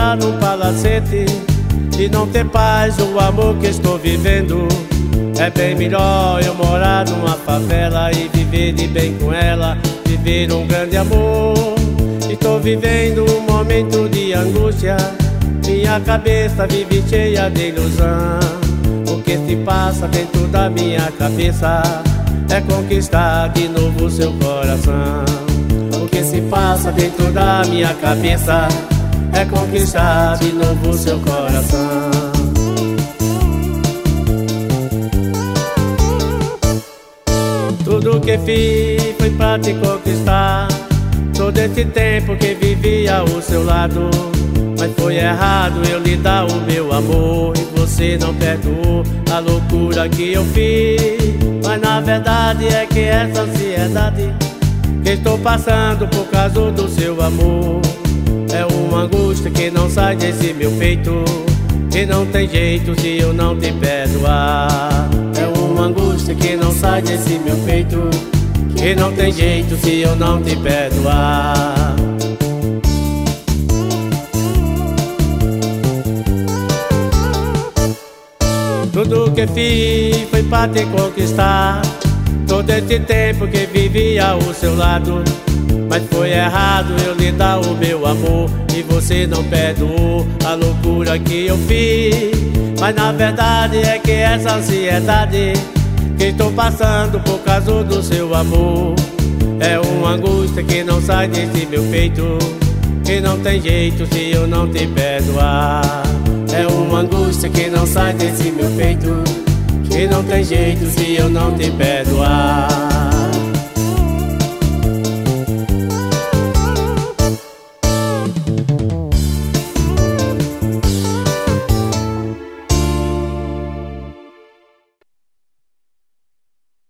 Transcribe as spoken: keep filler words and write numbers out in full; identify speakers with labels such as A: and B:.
A: morar num palacete e não ter paz o amor que estou vivendo. É bem melhor eu morar numa favela e viver de bem com ela, viver um grande amor. Estou vivendo um momento de angústia, minha cabeça vive cheia de ilusão. O que se passa dentro da minha cabeça é conquistar de novo seu coração. O que se passa dentro da minha cabeça é conquistar de novo seu coração. Tudo que fiz foi pra te conquistar, todo esse tempo que vivi ao seu lado. Mas foi errado eu lhe dar o meu amor e você não perdoou a loucura que eu fiz. Mas na verdade é que essa ansiedade que estou passando por causa do seu amor é uma angústia que não sai desse meu peito, que não tem jeito se eu não te perdoar. É uma angústia que não sai desse meu peito, que não tem jeito se eu não te perdoar. Tudo que fiz foi pra te conquistar, todo esse tempo que vivi ao seu lado. Mas foi errado eu lhe dar o meu amor e você não perdoou a loucura que eu fiz. Mas na verdade é que essa ansiedade que estou passando por causa do seu amor é uma angústia que não sai desse meu peito, que não tem jeito se eu não te perdoar. É uma angústia que não sai desse meu peito, que não tem jeito se eu não te perdoar.